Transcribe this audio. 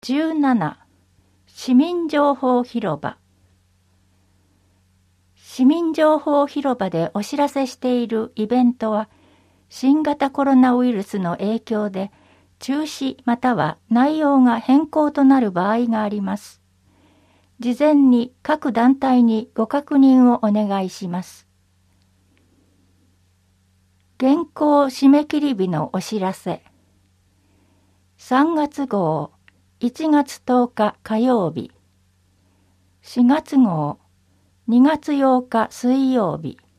17、市民情報広場。市民情報広場でお知らせしているイベントは、新型コロナウイルスの影響で中止または内容が変更となる場合があります。事前に各団体にご確認をお願いします。現行締め切り日のお知らせ。3月号、1月10日火曜日。4月号、2月8日水曜日。